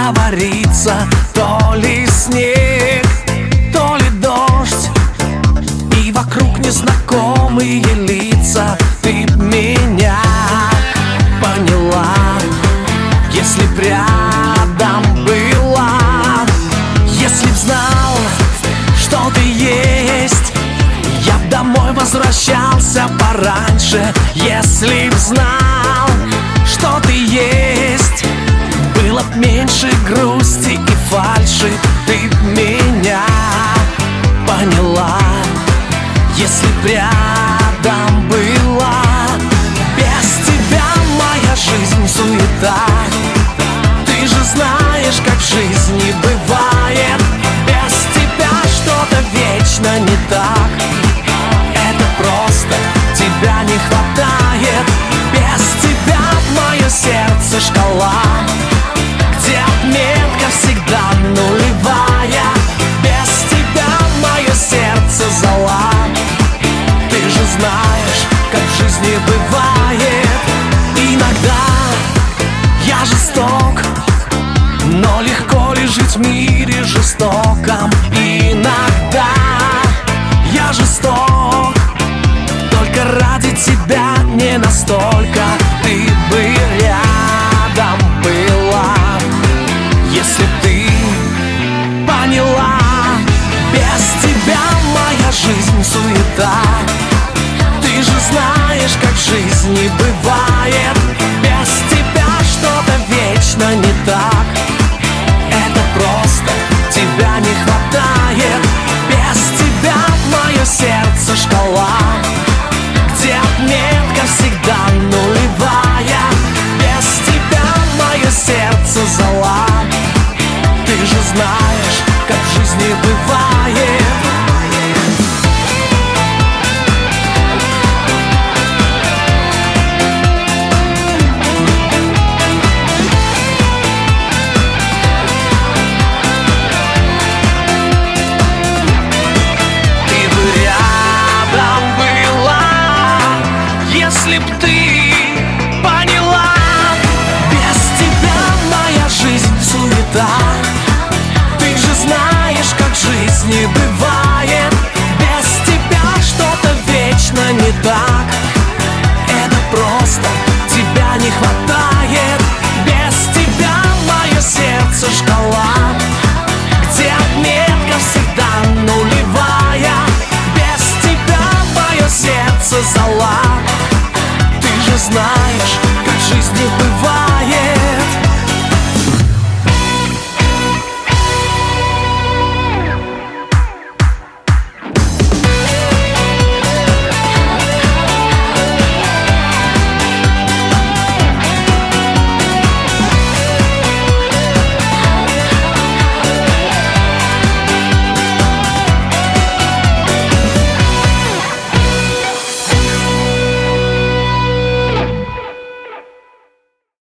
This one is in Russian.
говорится, то ли снег, то ли дождь, и вокруг незнакомые лица. Ты меня поняла, если б рядом была, если б знал, что ты есть, я б домой возвращался пораньше. Если б знал, что ты есть, было б меньше грусти и фальши. Ты б меня поняла, если б рядом была. Без тебя моя жизнь суета, ты же знаешь, как в жизни бывает. Без тебя что-то вечно не так, это просто тебя не хватает. Без тебя мое сердце шкала, где отметка всегда нулевая. Без тебя мое сердце зола, ты же знаешь, как в жизни бывает. Иногда я жесток, но легко ли жить в мире жестоком? Иногда я жесток, только ради тебя не настолько. Ты бы рядом была, если б ты поняла. Без тебя моя жизнь суета, ты же знаешь, как в жизни бывает. Без тебя что-то вечно не так, это просто тебя не хватает. Без тебя мое сердце шкала, где отметка всегда нулевая. Без тебя мое сердце зола, ты же знаешь, как в жизни бывает. Если б ты поняла, без тебя моя жизнь суета, ты же знаешь, как в жизни бывает. Без тебя что-то вечно не так, это просто тебя не хватает.